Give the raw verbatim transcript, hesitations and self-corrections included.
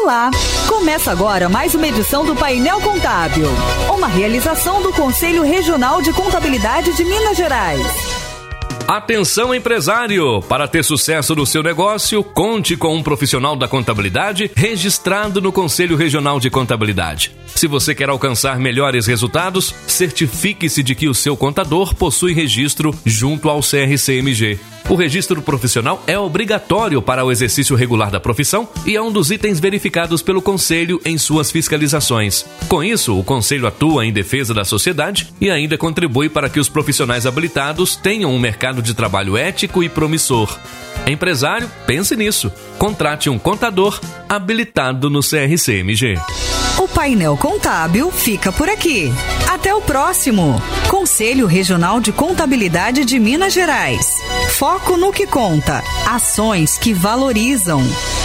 Olá! Começa agora mais uma edição do Painel Contábil, uma realização do Conselho Regional de Contabilidade de Minas Gerais. Atenção, empresário! Para ter sucesso no seu negócio, conte com um profissional da contabilidade registrado no Conselho Regional de Contabilidade. Se você quer alcançar melhores resultados, certifique-se de que o seu contador possui registro junto ao C R C M G. O registro profissional é obrigatório para o exercício regular da profissão e é um dos itens verificados pelo Conselho em suas fiscalizações. Com isso, o Conselho atua em defesa da sociedade e ainda contribui para que os profissionais habilitados tenham um mercado de trabalho ético e promissor. Empresário, pense nisso. Contrate um contador habilitado no C R C M G. O Painel Contábil fica por aqui. Até o próximo. Conselho Regional de Contabilidade de Minas Gerais. Foco no que conta. Ações que valorizam.